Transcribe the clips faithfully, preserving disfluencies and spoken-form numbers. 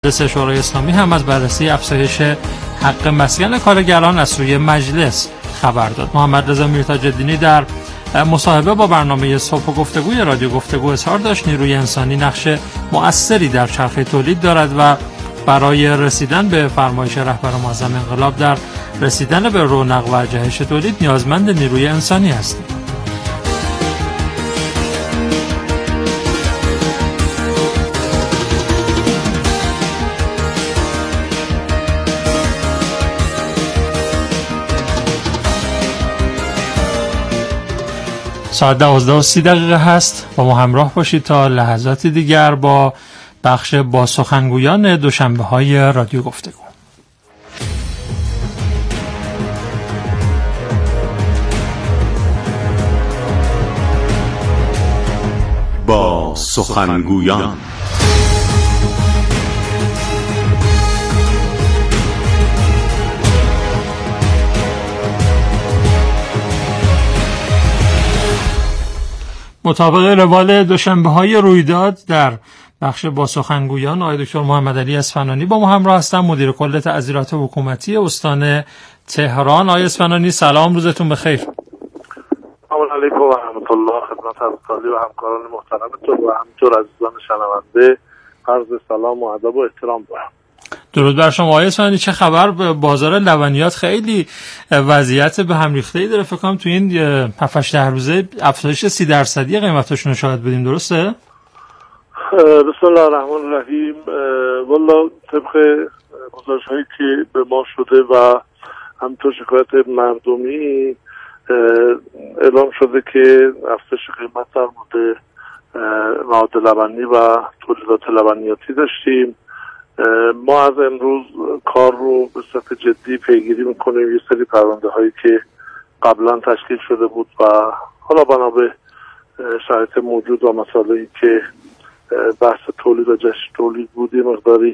مجلس شورای اسلامی هم از بررسی افزایش حق مسکن کارگران از سوی مجلس خبر داد. محمد رضا میرتاج‌الدینی در مصاحبه با برنامه صبح گفتگوی رادیو گفتگو اظهار داشت نیروی انسانی نقش مؤثری در چرخه تولید دارد و برای رسیدن به فرمایش رهبر معظم انقلاب در رسیدن به رونق و جهش تولید نیازمند نیروی انسانی است. ساعت دوازده و سی دقیقه هست. با ما همراه باشید تا لحظات دیگر با بخش با سخنگویان دوشنبه های رادیو گفتگو. با سخنگویان مطابق روال دوشنبه‌های رویداد در بخش با سخنگویان آقای دکتر محمد علی اصفهانی با ما همراه هستند، مدیر کل تعزیرات حکومتی استان تهران. آقای اصفهانی سلام، روزتون بخیر. سلام علیکم و رحمت الله خدمت همکاری و همکاران محترمتون و همینطور عزیزان شنونده عرض سلام و ادب و احترام دارم. درود بر شما آقای اصفهانی. چه خبر؟ بازار لبنیات خیلی وضعیت به هم ریخته‌ای داره، فکر کنم تو این هفت هشت روزه افزایش سی درصدی قیمتاشون رو شاهد بودیم، درسته؟ بسم الله الرحمن الرحیم. والله طبق گزارش‌هایی که به ما شده و همینطور شکایت مردمی اعلام شده که افزایش قیمت در مورد مواد لبنی و تولیدات لبنیاتی داشتیم. ما از امروز کار رو به صورت جدی پیگیری میکنیم. یه سری پرونده هایی که قبلا تشکیل شده بود و حالا بنا به شرایط موجود و مسائلی که بحث تولید و جشن تولید بود یه مقداری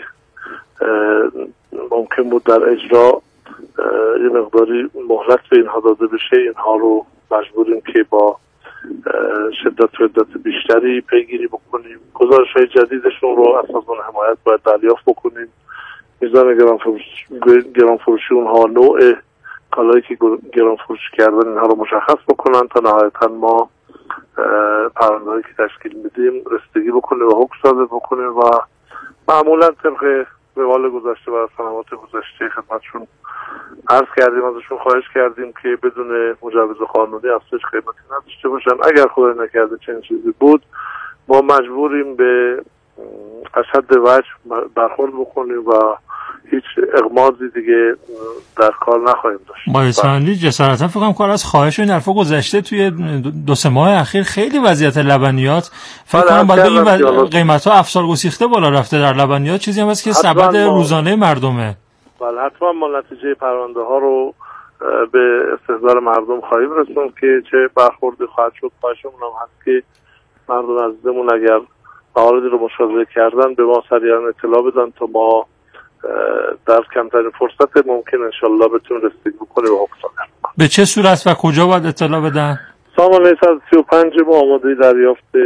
ممکن بود در اجرا یه مقداری مهلت به اینها داده بشه. اینها رو مجبوریم که با شدت و عدت بیشتری پیگیری بکنیم. گزارش‌های جدیدشون رو از سازمان حمایت باید دریافت بکنیم. میزان گران فروشی اونها، نوع کالایی که گران فروشی کردن اینها رو مشخص بکنن تا نهایتا ما پرونده‌هایی که تشکیل میدیم رسیدگی بکنیم و حکم صادر بکنیم و معمولا طبق روال گذشته و سنوات گذشته خدمتشون عرض کردیم، ازشون خواهش کردیم که بدون مجوز قانونی افزایش قیمتی نداشته باشن. اگر خدای نکرده چنین چیزی بود ما مجبوریم به از حد وجه برخورد بکنیم و هیچ اغماضی دیگه در کار نخواهیم داشت. با اصفهانی جسارتا فکر کنم کار از خواهش و این حرفا گذشته. توی دو سه ماه اخیر خیلی وضعیت لبنیات فکر کنم باید این قیمت‌ها افسار گسیخته بالا رفته در لبنیات، چیزی هم هست که سبد روزانه مردمه. بله حتما ما نتیجه پرونده ها رو به استحضار مردم خواهیم رسوند که چه برخوردی خواهد شد. خواهشمون هم هست که مردم عزیزمون اگر مواردی رو مشاهده کردن به ما سریعا اطلاع بدن تا ما در کمترین فرصت ممکن انشالله بتونیم رسیدگی بکنیم و حکم صادر کنیم. به چه صورت و کجا باید اطلاع بدن؟ سامانه صد و سی و پنج ما آماده دریافت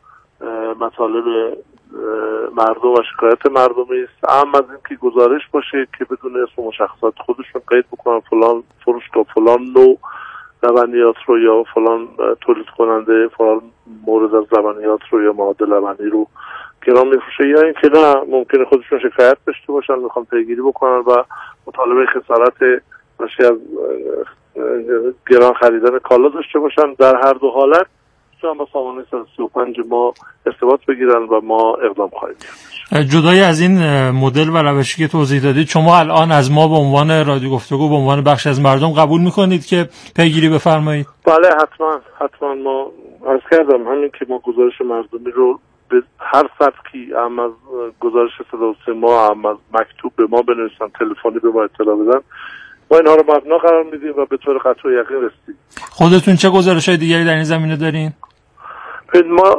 مطالب مردم و شکایت مردمی است. اهم از این که گزارش باشه که بدون اسم و مشخصات خودشون قید بکنن فلان فروش تا فلان نوع لبنیات رو یا فلان تولید کننده فلان مورد از لبنیات رو یا مواد لبنی رو گران میفروشه، یا این که نه ممکنه خودشون شکایت داشته باشن میخوان پیگیری بکنن و مطالبه خسارت ناشی از گران خریدن کالا داشته باشن. در هر دو حالت چون با سامانه صد و سی و پنج ما ارتباط بگیرن و ما اقدام خواهیم کرد. جدای از این مدل و روشی که توضیح دادید، شما الان از ما به عنوان رادیو گفتگو به عنوان بخش از مردم قبول میکنید که پیگیری بفرمایید؟ بله حتما حتما. ما عرض کردم همین که ما گزارش مردمی رو به هر سبکی هم از گزارش صدا و سیما هم از مکتوب به ما بنویسن، تلفنی به ما اطلاع بدن، ما اینها رو مبنا قرار میدیم و به طور قطع و یقین رسیدیم. خودتون چه گزارش‌های دیگری در این زمینه دارین؟ ما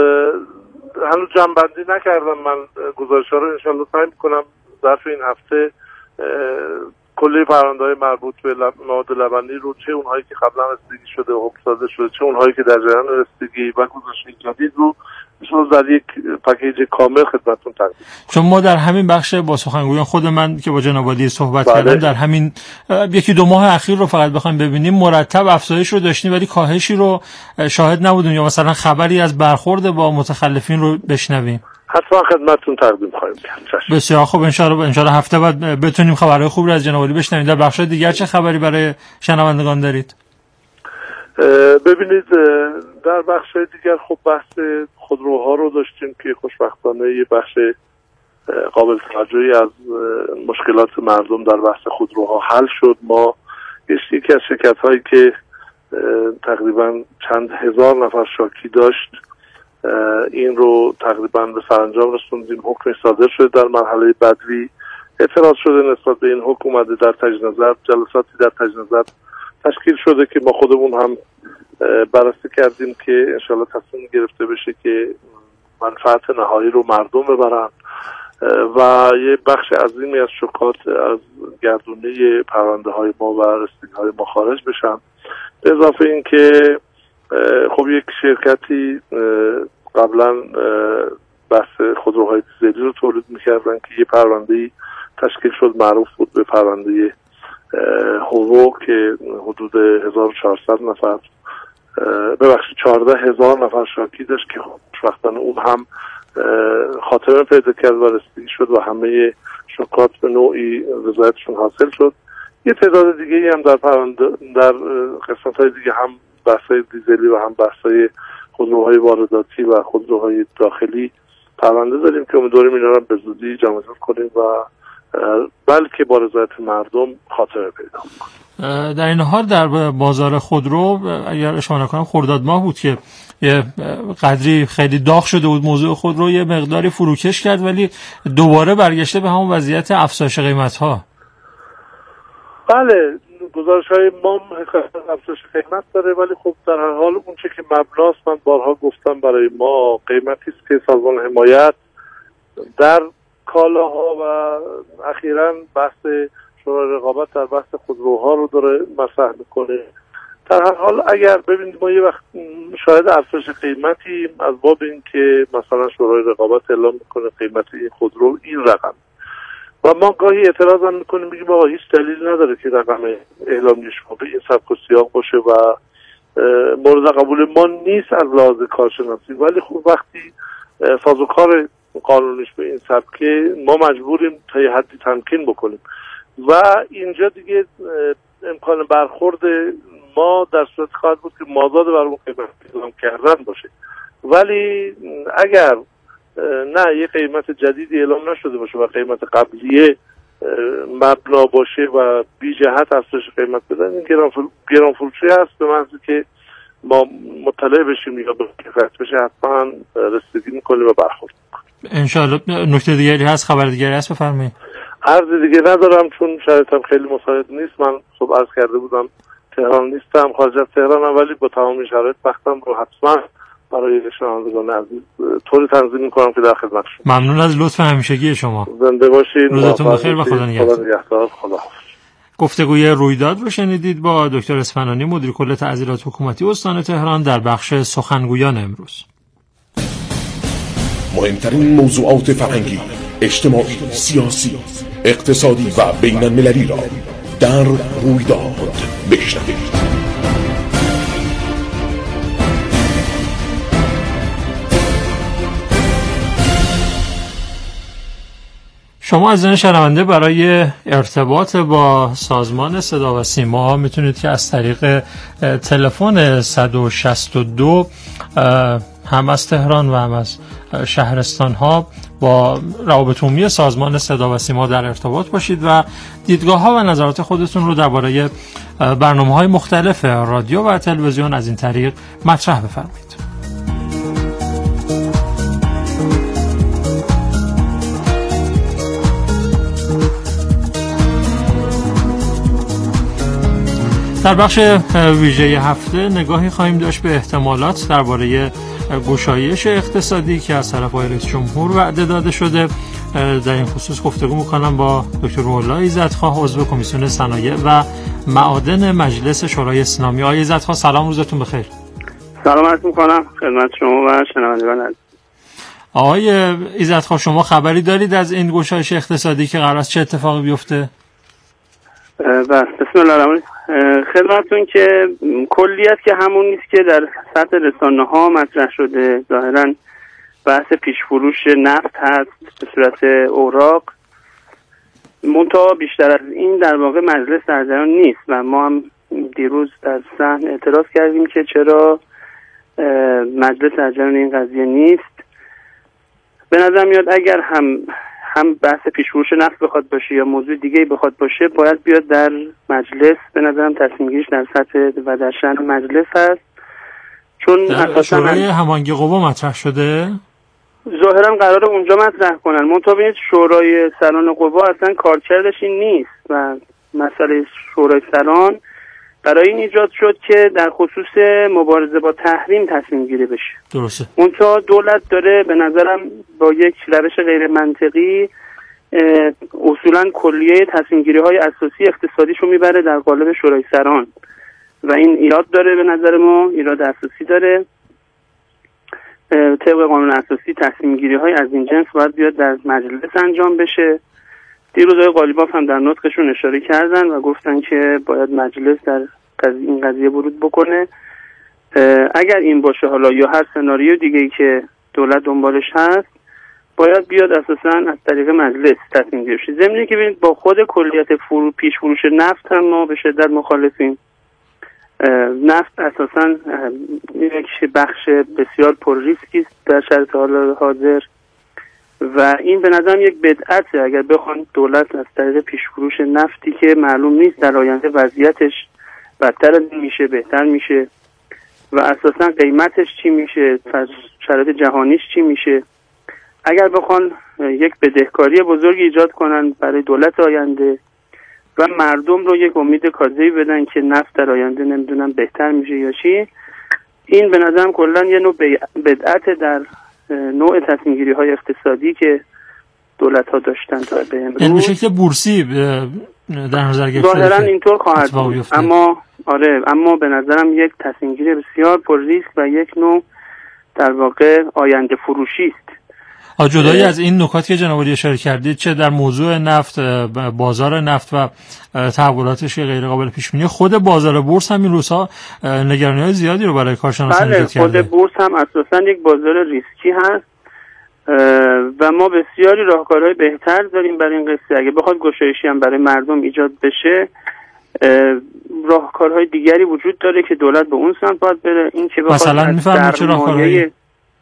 هنوز جمع‌بندی نکردم. من گزارش‌ها رو انشالله سعی می‌کنم ظرف این هفته کلی پرونده‌های مربوط به لب... مواد لبنی رو، چه اونهایی که قبلا رسیدگی شده و حکم صادر شده، چه اونهایی که در جریان رسیدگی و گزارش جدید رو در یک پکیج کامل خدمتتون تقدیم. چون ما در همین بخش با سخنگویان، خود من که با جناب عالی صحبت بله. کردم، در همین یکی دو ماه اخیر رو فقط بخوایم ببینیم مرتب افزایش رو داشتیم ولی کاهشی رو شاهد نبودیم، یا مثلا خبری از برخورد با متخلفین رو بشنویم. حتما خدمتتون تقدیم خواهیم کرد. بسیار خوب، ان شاء الله ان شاء الله هفته بعد بتونیم خبرهای خوب رو از جناب عالی بشنویم. در بخش دیگر چه خبری برای شنوندگان دارید؟ ببینید در بخش دیگر خب بحث خودروها رو داشتیم که خوشبختانه یه بخش قابل توجهی از مشکلات مردم در بحث خودروها حل شد. ما یکی از شرکت هایی که تقریبا چند هزار نفر شاکی داشت این رو تقریبا به سرانجام رسوندیم. حکم صادر شده در مرحله بدوی. اعتراض شده نسبت به این حکم، اومده در تجدید نظر، جلساتی در تجدید نظر تشکیل شده که ما خودمون هم بررسی کردیم که انشالله تصمیم گرفته بشه که منفعت نهایی رو مردم ببرن و یه بخش عظیمی از شکات از گردونه پرونده های ما و رسیدگی های ما خارج بشن. به اضافه این که خب یک شرکتی قبلا بحث خودروهای دیزلی رو تولید میکردن که یه پرونده‌ای تشکیل شد معروف بود به پرونده هورو که حدود هزار و چهارصد نفر ببخشید چهارده هزار نفر شاکی داشت که خوشبختانه اون هم خاتمه پیدا کرد و رسیدگی شد و همه شکات به نوعی رضایتشون حاصل شد. یه تعداد دیگه هم در پرونده در قسمت‌های دیگه هم بحث‌های دیزلی و هم بحث‌های خودروهای وارداتی و خودروهای داخلی پرونده داریم که امیدواریم اینا رو به زودی جمع‌آوری کنیم و بلکه با رضایت مردم خاتمه پیدا کنیم. در این حال در بازار خودرو اگر اشاره کنم خرداد ماه بود که یه قدری خیلی داغ شده بود موضوع خودرو، یه مقداری فروکش کرد ولی دوباره برگشته به همون وضعیت افزایش قیمت‌ها. بله، گزارش‌های ما افزایش قیمت داره ولی خب در هر حال اون چه که مبناست من بارها گفتم برای ما قیمتی است که سازمان حمایت در کالاها و اخیراً بحث شورای رقابت در بحث خودروها رو داره مطرح میکنه. در هر حال اگر ببینید ما یه وقت شاهد افزایش قیمتی از باب این که مثلا شورای رقابت اعلام میکنه قیمت این خودرو این رقم و ما گاهی اعتراض هم میکنیم میگیم آقا هیچ دلیل نداره که رقم اعلامی شما به این سبک و سیاق باشه و مورد قبول ما نیست از لحاظ کارشناسی، ولی خب وقتی سازوکار قانونیش به این سبکه ما مجبوریم تا یه حدی تمکین بکنیم و اینجا دیگه امکان برخورد ما در صورت خواهد بود که مازاد بر اون قیمت اعلام کردن باشه. ولی اگر نه یه قیمت جدیدی اعلام نشده باشه و قیمت قبلیه مبنا باشه و بی جهت افزایش قیمت بدن، این گران فروشی هست به معنی که ما مطلع بشیم یا به کفایت بشه حتما رسیدگی میکنیم و برخورد میکنیم. انشاءالله. نکته دیگری هست، خبر دیگری هست بفرمایید. عرض دیگه ندارم چون شرایطم خیلی مساعد نیست. من صبح عرض کرده بودم تهران نیستم، خارج از تهرانم، ولی با تمام شرایط وقتم رو حتما برای شنوندگان عزیز طوری تنظیم میکنم که در خدمتشون. ممنون از لطف همیشگی شما. زنده باشید. روزتون بخیر و خدا نگهدار. خدا گفتگوی رویداد رو شنیدید با دکتر اصفهانی، مدیر کل تعزیرات حکومتی استان تهران در بخش سخنگویان امروز. مهمترین موضوعات فرهنگی، اجتماعی، سیاسی، اقتصادی و بین المللی را در رویداد بشنوید. شما عزیزان شنونده برای ارتباط با سازمان صدا و سیما میتونید که از طریق تلفن صد و شصت و دو هم از تهران و هم از شهرستان ها با روابط عمومی سازمان صدا و سیما در ارتباط باشید و دیدگاه ها و نظرات خودتون رو درباره برنامه های مختلف رادیو و تلویزیون از این طریق مطرح بفرمایید. در بخش ویژه هفته نگاهی خواهیم داشت به احتمالات درباره گشایش اقتصادی که از طرف رئیس جمهور وعده داده شده در این خصوص گفتگو میکنم با دکتر روح‌الله ایزدخواه، عضو کمیسیون صنایع و معادن مجلس شورای اسلامی. آقای ایزدخواه سلام، روزتون بخیر. سلام عرض میکنم خدمت شما و شنوندگان عزیز. آقای ایزدخواه، شما خبری دارید از این گشایش اقتصادی که قرار است چه اتفاقی بیفته؟ بله، بسم الله الرحمن الرحیم. خدمتتون که کلیت که همون نیست که در سطح رسانه ها مطرح شده. ظاهرا بحث پیش فروش نفت هست به صورت اوراق، منتها بیشتر از این در واقع مجلس در جریان نیست و ما هم دیروز در صحن اعتراض کردیم که چرا مجلس در جریان این قضیه نیست. به نظر میاد اگر هم هم بحث پیش فروش نفت بخواد باشه یا موضوع دیگه بخواد باشه، باید بیاد در مجلس. به نظرم تصمیم گیریش در سطح و در شأن مجلس هست، چون در شورای هماهنگی قوا مطرح شده. ظاهرا قراره اونجا مطرح کنن. منتها ببینید شورای سران قوا اصلا کارکردش این نیست و مسئله شورای سران برای این ایجاد شد که در خصوص مبارزه با تحریم تصمیم گیری بشه. درسته. منتها دولت داره به نظرم با یک روش غیر منطقی اصولا کلیه تصمیم گیری های اساسی اقتصادیشو میبره در قالب شورای سران و این ایراد داره. به نظر ما ایراد اساسی داره. طبق قانون اساسی تصمیم گیری های از این جنس باید بیاد در مجلس انجام بشه. دیروز آقای قالیباف هم در نطقشون اشاره کردن و گفتن که باید مجلس در این قضیه ورود بکنه. اگر این باشه حالا یا هر سناریو دیگه‌ای که دولت دنبالش هست، باید بیاد اساساً از طریق مجلس تصمیم گیری شه. ضمن اینکه ببینید با خود کلیت فرو پیش فروش نفت هم ما به شدت مخالفیم. نفت اساساً یک بخش بسیار پر ریسکی است در شرایط حال حاضر و این به نظرم یک بدعته. اگر بخوان دولت از طریق پیش فروش نفتی که معلوم نیست در آینده وضعیتش بدتر میشه بهتر میشه و اساساً قیمتش چی میشه، شرایط جهانیش چی میشه، اگر بخوان یک بدهکاری بزرگی ایجاد کنن برای دولت آینده و مردم رو یک امید کاذبی بدن که نفت در آینده نمیدونم بهتر میشه یا چی، این به نظرم کلا یه نوع بدعت در نوع تصمیم گیری های اقتصادی که دولت ها داشتن تا به امروز. این به شکل بورسی در نظر گرفته ظاهرا اینطور خواهد بود، اما آره اما به نظرم یک تصمیم گیری بسیار پر ریسک و یک نوع در واقع آینده فروشی است. جدایی از این نکاتی که جناب عالی اشاره کردید، چه در موضوع نفت، بازار نفت و تحولاتش غیر قابل پیش بینی، خود بازار بورس هم این روزها نگرانی‌های زیادی رو برای کارشناسان ایجاد کرده. خود بورس هم اساساً یک بازار ریسکی هست و ما بسیاری راهکارهای بهتر داریم برای این قصه. اگه بخواد گشایشی هم برای مردم ایجاد بشه، راهکارهای دیگری وجود داره که دولت به اون سمت باید بره. این که بخواد مثلا میفهمید چه راهکارهایی؟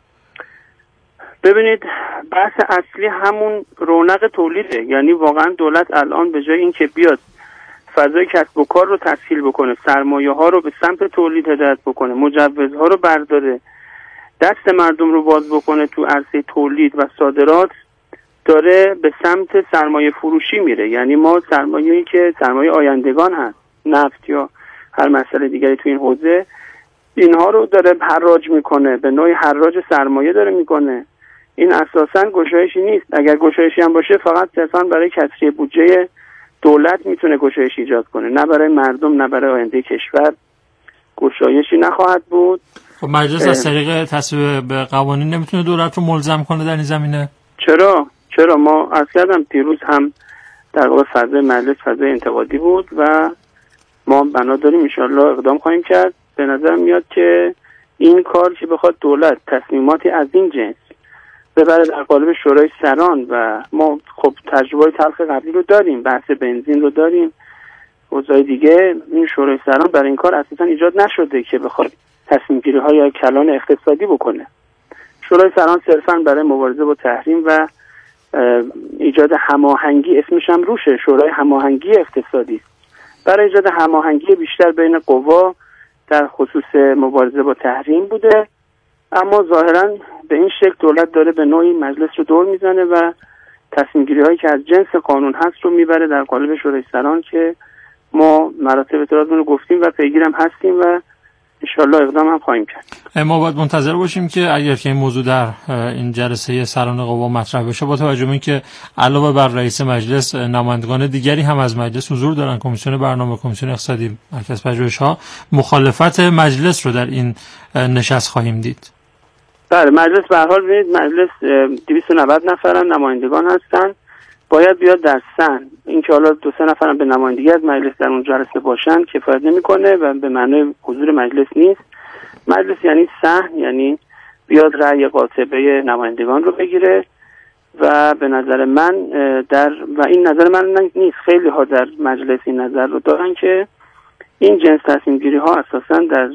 ببینید بحث اصلی همون رونق تولیده. یعنی واقعا دولت الان به جای این که بیاد فضای کسب و کار رو تسهیل بکنه، سرمایه ها رو به سمت تولید هدایت بکنه، مجوزها رو برداره، دست مردم رو باز بکنه تو عرصه تولید و صادرات، داره به سمت سرمایه فروشی میره. یعنی ما سرمایه‌ای که سرمایه آیندگان هست، نفت یا هر مسئله دیگری تو این حوزه، اینها رو داره حراج میکنه، به نوعی حراج سرمایه داره میکنه. این اساساً گشایشی نیست. اگر گشایشی هم باشه فقط صرفاً برای کسری بودجه دولت میتونه گشایش ایجاد کنه، نه برای مردم، نه برای آینده کشور. گشایشی نخواهد بود. خب مجلس از طریق تصویب به قوانین نمیتونه دولت رو ملزم کنه در این زمینه؟ چرا؟ چرا ما عرض کردم دیروز هم در واقع فضای مجلس فضای انتقادی بود و ما بنا داریم ان شاءالله اقدام خواهیم کرد. به نظر میاد که این کار که بخواد دولت تصمیماتی از این جنس ببره در قالب شورای سران و ما خب تجربه تلخ قبلی رو داریم، بحث بنزین رو داریم، اوضاع دیگه، این شورای سران برای این کار اساسا ایجاد نشده که بخواد تصمیم گیری های کلان اقتصادی بکنه. شورای سران صرفا برای مبارزه با تحریم و ایجاد هماهنگی، اسمش هم روشه، شورای هماهنگی اقتصادی، برای ایجاد هماهنگی بیشتر بین قوا در خصوص مبارزه با تحریم بوده. اما ظاهرا به این شکل دولت داره به نوعی مجلس رو دور میزنه و تصمیم گیری هایی که از جنس قانون هست رو میبره در قالب شورای سران که ما مراتب اعتراضمون رو گفتیم و پیگیرم هستیم و انشالله اقدام هم خواهیم کرد. ما باید منتظر باشیم که اگر که این موضوع در این جلسه سران قوا مطرح بشه، با توجه به اینکه علاوه بر رئیس مجلس نمایندگان دیگری هم از مجلس حضور دارن، کمیسیون برنامه، کمیسیون اقتصادی، مرکز پژوهش‌ها، مخالفت مجلس رو در این نشست خواهیم دید. بله، مجلس به هر حال ببینید مجلس دویست و نود نفرن نمایندگان هستن، باید بیاد در سن. اینکه حالا دو سه نفرم به نمایندگی از مجلس در اون جلسه باشن کفایت نمیکنه و به معنای حضور مجلس نیست. مجلس یعنی سن، یعنی بیاد رأی قاطبه نمایندگان رو بگیره و به نظر من در و این نظر من نیست، خیلی ها در مجلس این نظر رو دارن که این جنس تصمیم گیری ها اساساً در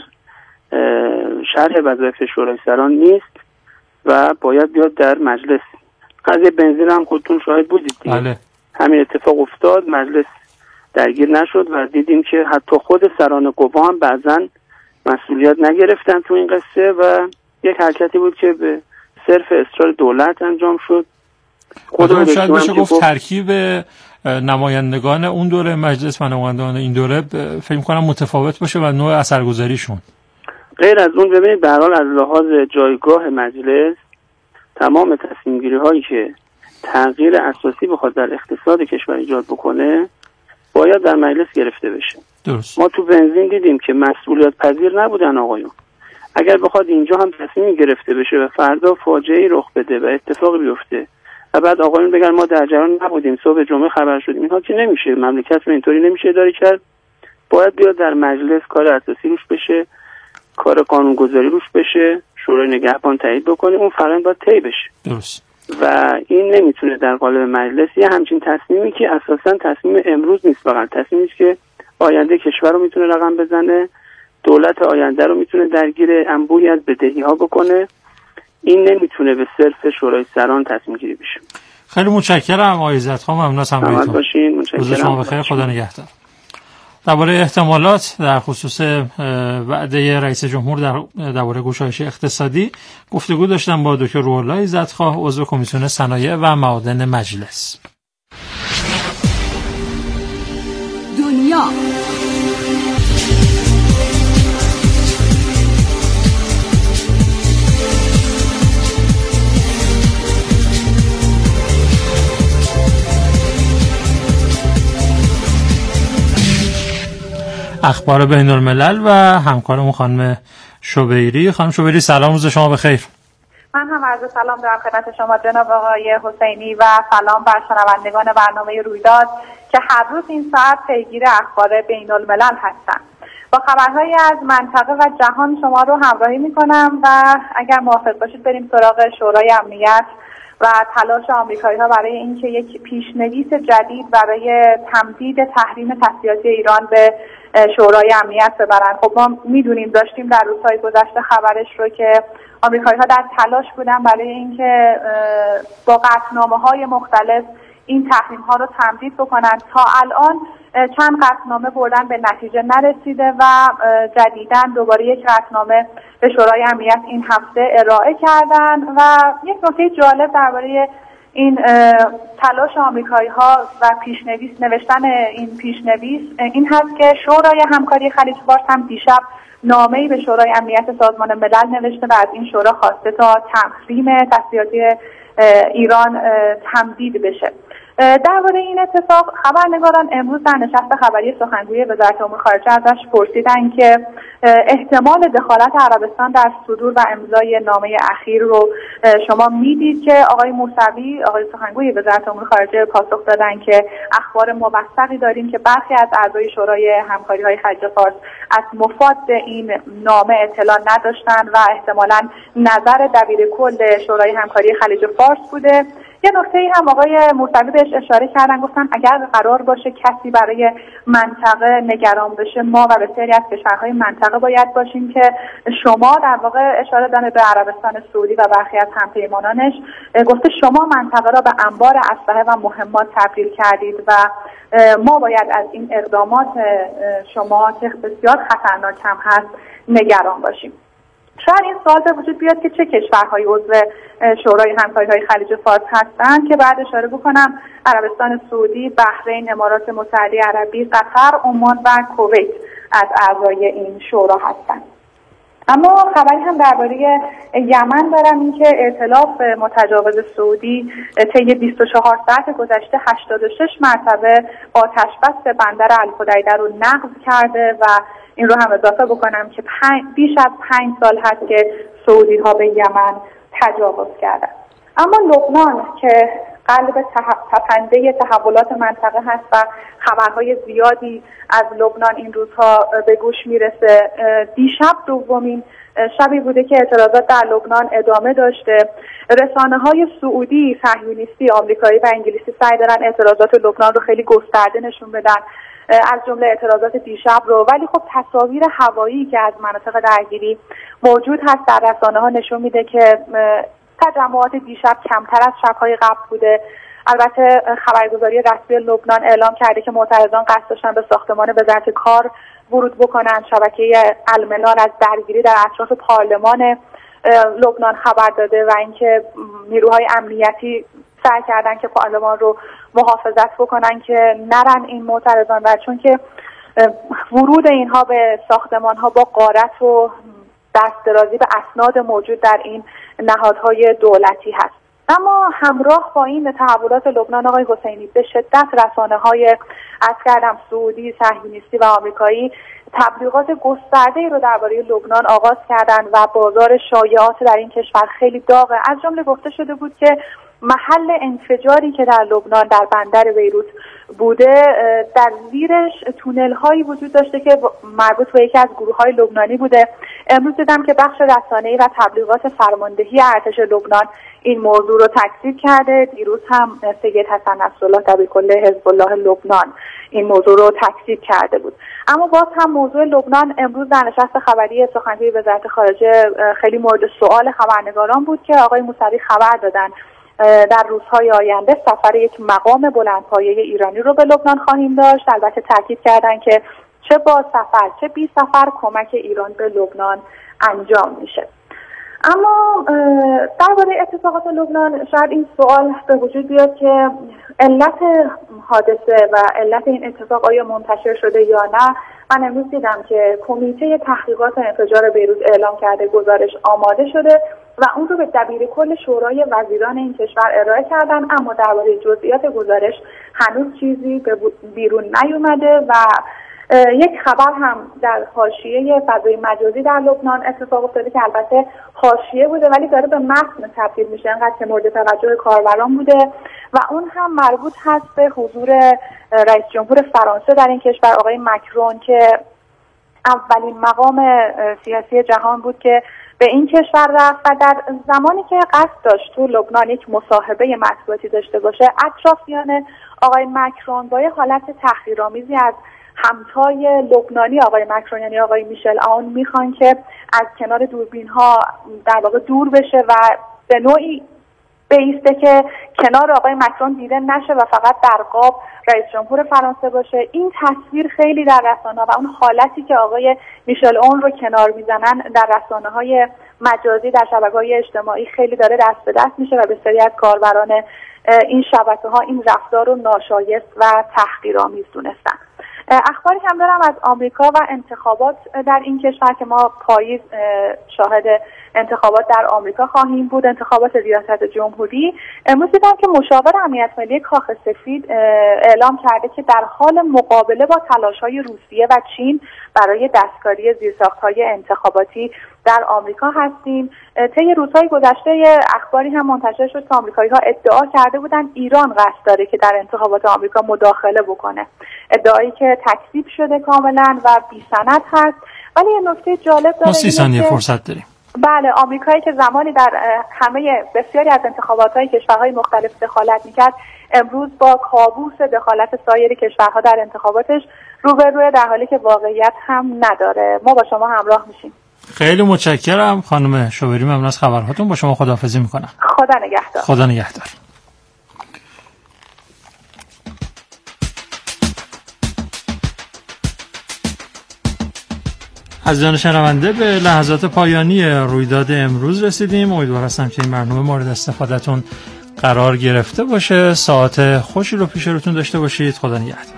شرح وظایف شورای سران نیست و باید بیاد در مجلس. قضیه بنزین هم خودتون شاهد بودید دیگه. بله. همین اتفاق افتاد، مجلس درگیر نشد و دیدیم که حتی خود سران قوا هم بعضا مسئولیت نگرفتن تو این قصه و یک حرکتی بود که به صرف اصرار دولت انجام شد. خودم شاید بشه گفت ترکیب نمایندگان اون دوره مجلس و نمایندگان این دوره فکر کنم متفاوت باشه و نوع اثرگذاریشون. غیر از اون ببینید به هر حال از لحاظ جایگاه مجلس تمام تصمیم گیری هایی که تغییر اساسی بخواد در اقتصاد کشور ایجاد بکنه باید در مجلس گرفته بشه. درست. ما تو بنزین دیدیم که مسئولیت پذیر نبودن آقایون. اگر بخواد اینجا هم تصمیم گرفته بشه و فردا فاجعه‌ای رخ بده و اتفاقی بیفته و بعد آقایون بگن ما در جریان نبودیم، صبح جمعه خبر شدیم، اینها که نمیشه. مملکت رو اینطوری نمیشه اداره کرد. باید بیاد در مجلس کار اساسی روش بشه، کار قانونگذاری روش بشه، شورای نگهبان تایید بکنه، اون فرآیند باید طی بشه. درست. و این نمیتونه در قالب مجلس یه همچین تصمیمی که اساساً تصمیم امروز نیست، فقط تصمیمی که آینده کشور رو میتونه رقم بزنه، دولت آینده رو میتونه درگیر انبوهی از بدهی‌ها بکنه، این نمیتونه به صرف شورای سران تصمیم گیری بشه. خیلی متشکرم آقای عزت‌خواه، ممنون از همراهیتون. باشین. متشکرم. شما بخیر، خدا نگهدار. درباره احتمالات در خصوص وعده رئیس جمهور در درباره گشایش اقتصادی گفتگو داشتم با دکتر روح‌الله عزت‌خواه، عضو کمیسیون صنایع و معادن مجلس. دنیا اخبار بین الملل و همکارمون خانم شوبیری. خانم شوبیری سلام، روز شما بخیر. من هم عرض سلام دارم خدمت شما جناب آقای حسینی و سلام بر شنوندگان برنامه رویداد که هر روز این ساعت پیگیر اخبار بین الملل هستند. با خبرهایی از منطقه و جهان شما رو همراهی میکنم و اگر موافق باشید بریم سراغ شورای امنیت و تلاش آمریکایی‌ها برای اینکه یک پیشنویس جدید برای تمدید تحریم تسلیحاتی ایران به شورای امنیت ببرن. خب ما میدونیم، داشتیم در روزهای گذشته خبرش رو که آمریکایی‌ها در تلاش بودن برای اینکه با قطعنامه‌های مختلف این تحریم‌ها رو تمدید بکنن. تا الان چند قطعنامه بردن، به نتیجه نرسیده و جدیداً دوباره یک قطعنامه به شورای امنیت این هفته ارائه کردن و یک نکته جالب درباره این تلاش آمریکایی‌ها و پیشنویس نوشتن این پیشنویس این هست که شورای همکاری خلیج فارس هم دیشب نامه‌ای به شورای امنیت سازمان ملل نوشته و از این شورا خواسته تا تحریم تسلیحاتی ایران تمدید بشه. درباره این اتفاق خبرنگاران امروز در نشست خبری سخنگوی وزارت امور خارجه ازش پرسیدن که احتمال دخالت عربستان در صدور و امضای نامه اخیر رو شما میدید که آقای موسوی، آقای سخنگوی وزارت امور خارجه، پاسخ دادن که اخبار موثقی داریم که برخی از اعضای شورای همکاری‌های خلیج فارس از مفاد این نامه اطلاع نداشتن و احتمالاً نظر دبیر کل شورای همکاری خلیج فارس بوده. یه نکته هم آقای موسوی بهش اشاره کردن، گفتن اگر قرار باشه کسی برای منطقه نگران بشه ما و بسیاری از کشورهای منطقه باید باشیم که شما، در واقع اشاره داره به عربستان سعودی و برخی از همپیمانانش، گفته شما منطقه را به انبار اسلحه و مهمات تبدیل کردید و ما باید از این اقدامات شما که بسیار خطرناک هم هست نگران باشیم. شاید این سوال به وجود بیاد که چه کشورهای عضو شورای همکاری‌های خلیج فارس هستند که بعد اشاره بکنم عربستان سعودی، بحرین، امارات متحده عربی، قطر، عمان و کویت از اعضای این شورا هستند. اما خبری هم درباره یمن دارم، این که ائتلاف متجاوز سعودی طی بیست و چهار ساعت گذشته هشتاد و شش مرتبه آتش‌بس بندر الحدیده رو نقض کرده و این رو هم اضافه بکنم که بیش از پنج سال هست که سعودی ها به یمن تجاوز کردن. اما لبنان که قلب تپنده تحولات منطقه هست و خبرهای زیادی از لبنان این روزها به گوش میرسه، دیشب دومین شبی بوده که اعتراضات در لبنان ادامه داشته. رسانه‌های سعودی، صهیونیستی، آمریکایی و انگلیسی سعی دارن اعتراضات لبنان رو خیلی گسترده نشون بدن، از جمله اعتراضات دیشب رو، ولی خب تصاویر هوایی که از مناطق درگیری موجود هست در رسانه‌ها نشون میده که تجمعات دیشب کمتر از شب‌های قبل بوده. البته خبرگزاری رسمی لبنان اعلام کرده که معترضان قصد داشتن به ساختمان وزارت کار ورود بکنن. شبکه المنار از درگیری در اطراف پارلمان لبنان خبر داده و اینکه نیروهای امنیتی سعی کردن که پارلمان رو محافظت بکنن که نرن این معترضان، و چون که ورود اینها به ساختمان ها با غارت و دست درازی به اسناد موجود در این نهادهای دولتی هست. اما همراه با این تحولات لبنان آقای حسینی به شدت رسانه‌های از کردم سعودی، صهیونیستی و آمریکایی تبلیغات گسترده‌ای رو درباره لبنان آغاز کردند و بازار شایعات در این کشور خیلی داغه. از جمله گفته شده بود که محل انفجاری که در لبنان در بندر بیروت بوده در زیرش تونل هایی وجود داشته که مربوط به یکی از گروه های لبنانی بوده. امروز دیدم که بخش رسانه‌ای و تبلیغات فرماندهی ارتش لبنان این موضوع رو تکذیب کرده. دیروز هم سید حسن نصرالله دبیرکل حزب الله لبنان این موضوع رو تکذیب کرده بود. اما باز هم موضوع لبنان امروز در نشست خبری سخنگوی وزارت خارجه خیلی مورد سوال خبرنگاران بود که آقای موسوی خبر دادن در روزهای آینده سفر یک مقام بلندپایه ایرانی رو به لبنان خواهیم داشت. البته تاکید کردن که چه با سفر چه بی سفر کمک ایران به لبنان انجام میشه. اما درباره اتفاقات لبنان شاید این سوال به وجود بیاد که علت حادثه و علت این اتفاق آیا منتشر شده یا نه. من امروز دیدم که کمیته تحقیقات انفجار بیروت اعلام کرده گزارش آماده شده و اون رو به دبیرکل شورای وزیران این کشور ارائه کردن، اما درباره جزئیات گزارش هنوز چیزی به بیرون نیومده. و یک خبر هم در حاشیه فضای مجازی در لبنان اتفاق افتاده که البته حاشیه بوده ولی داره به متن تبدیل میشه، انقدر که مورد توجه کاربران بوده و اون هم مربوط هست به حضور رئیس جمهور فرانسه در این کشور آقای مکرون که اولین مقام سیاسی جهان بود که به این کشور رفت و در زمانی که قصد داشت تو لبنان یک مصاحبه مطبوعاتی داشته باشه، اطرافیان آقای مکرون با یه حالت تحقیرآمیزی از همتای لبنانی آقای مکرون یعنی آقای میشل آون میخوان که از کنار دوربین ها در واقع دور بشه و به نوعی بیسته که کنار آقای مکرون دیده نشه و فقط در قاب رئیس جمهور فرانسه باشه. این تصویر خیلی در رسانه‌ها و اون حالتی که آقای میشل اون رو کنار میزنن در رسانه‌های مجازی در شبکه‌های اجتماعی خیلی داره دست به دست میشه و بسیاری از کاربران این شبکه‌ها این رفتار رو ناشایست و تحقیرآمیز دونستن. اخباری هم دارم از آمریکا و انتخابات در این کشور که ما پاییز شاهد انتخابات در آمریکا خواهیم بود، انتخابات ریاست جمهوری. امروز دیدم که مشاور امنیت ملی کاخ سفید اعلام کرده که در حال مقابله با تلاش‌های روسیه و چین برای دستکاری زیرساخت‌های انتخاباتی در آمریکا هستیم. طی روزهای گذشته اخباری هم منتشر شد که آمریکایی‌ها ادعا کرده بودن ایران قصد داره که در انتخابات آمریکا مداخله بکنه، ادعایی که تکذیب شده کاملا و بی‌سند هست. ولی یه نکته جالب داره، ما سی ثانیه فرصت داریم. بله، آمریکایی که زمانی در همه بسیاری از انتخابات‌های کشورهای مختلف دخالت می‌کرد، امروز با کابوس دخالت سایر کشورها در انتخاباتش روبروه، در حالی که واقعیت هم نداره. ما با شما همراه میشیم. خیلی متشکرم خانم شوبری، ممنون از خبرهاتون. با شما خداحافظی میکنم. خدا نگهدار. خدا نگهدار. از جان شنونده به لحظات پایانی رویداد امروز رسیدیم. امیدوار هستم که این برنامه مورد استفادهتون قرار گرفته باشه. ساعت خوشی رو پیش روتون داشته باشید. خدا نگهدار.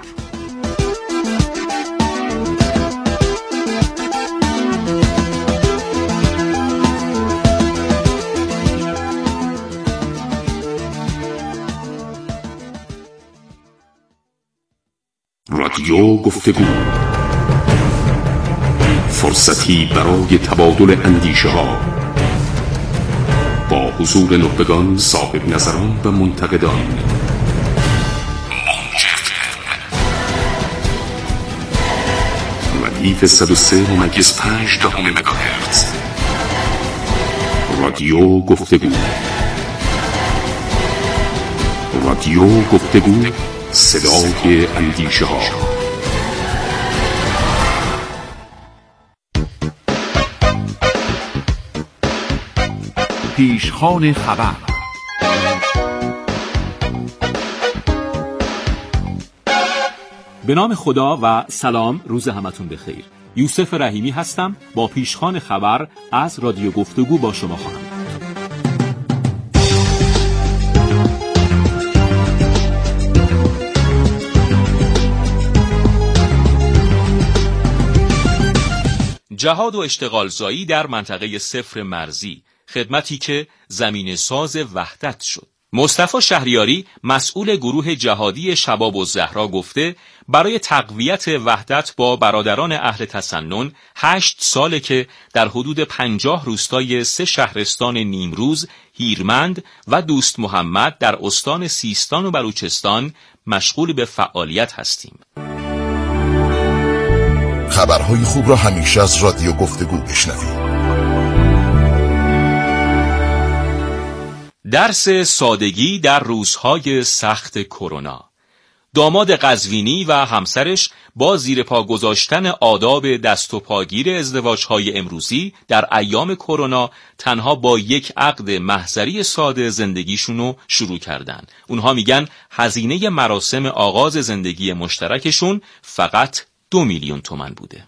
رادیو گفتگو، فرصتی برای تبادل اندیشه ها با حضور نخبگان، صاحب نظران و منتقدان. ردیف صد و سه ممیز پنج دهم مگاهرتز. رادیو گفتگو. رادیو گفتگو، صدای اندیشه ها. پیشخوان خبر. به نام خدا و سلام، روز همتون بخیر. یوسف رحیمی هستم، با پیشخوان خبر از رادیو گفتگو با شما خواهم بود. جهاد و اشتغالزایی در منطقه صفر مرزی، خدمتی که زمین ساز وحدت شد. مصطفی شهریاری، مسئول گروه جهادی شباب الزهرا، گفته برای تقویت وحدت با برادران اهل تسنن هشت ساله که در حدود پنجاه روستای سه شهرستان نیمروز، هیرمند و دوست محمد در استان سیستان و بلوچستان مشغول به فعالیت هستیم. خبرهای خوب را همیشه از رادیو گفتگو بشنوید. درس سادگی در روزهای سخت کرونا. داماد قزوینی و همسرش با زیر پا گذاشتن آداب دست و پاگیر ازدواج‌های امروزی در ایام کرونا تنها با یک عقد محضری ساده زندگیشونو شروع کردن. اونها میگن هزینه مراسم آغاز زندگی مشترکشون فقط دو میلیون تومان بوده.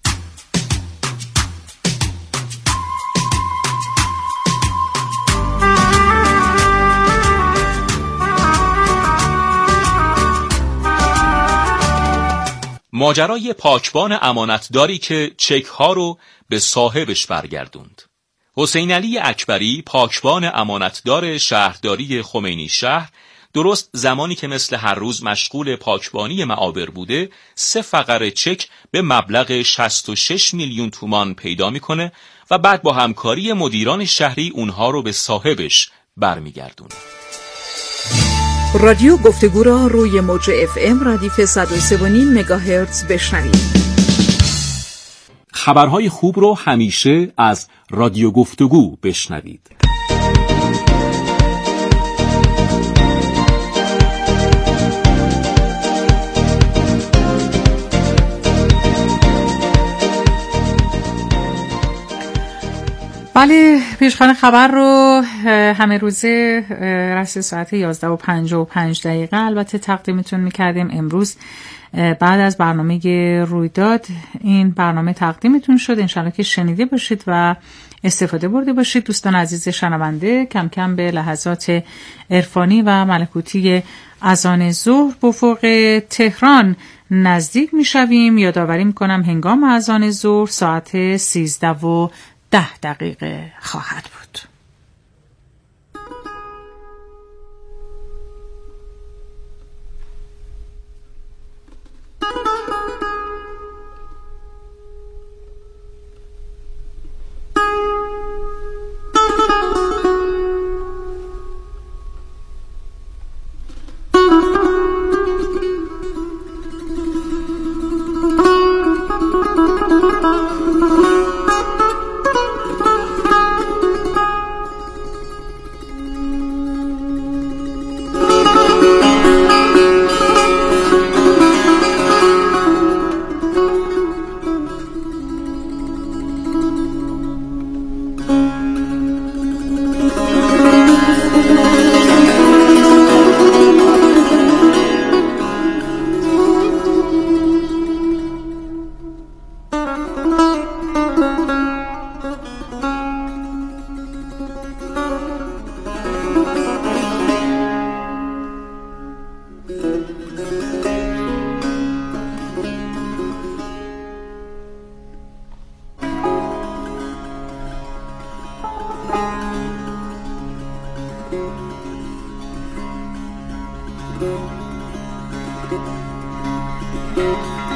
ماجرای پاکبان امانتداری که چک ها رو به صاحبش برگردوند. حسین علی اکبری، پاکبان امانتدار شهرداری خمینی شهر، درست زمانی که مثل هر روز مشغول پاکبانی معابر بوده، سه فقره چک به مبلغ شصت و شش میلیون تومان پیدا میکنه و بعد با همکاری مدیران شهری اونها رو به صاحبش برمیگردونه. رادیو گفتگو را روی موج اف ام ردیف صد و سه و نیم مگاهرتز بشنوید. خبرهای خوب رو همیشه از رادیو گفتگو بشنوید. بله، پیشخوان خبر رو همه روزه رسل ساعت یازده و پنجاه و پنج دقیقه البته تقدیمتون میکردیم. امروز بعد از برنامه رویداد این برنامه تقدیمتون شد. انشالله که شنیده باشید و استفاده برده باشید. دوستان عزیز شنونده، کم کم به لحظات عرفانی و ملکوتی اذان ظهر بافق تهران نزدیک میشویم. یادآوری میکنم هنگام اذان ظهر ساعت سیزده و ده دقیقه خواهد بود. شما.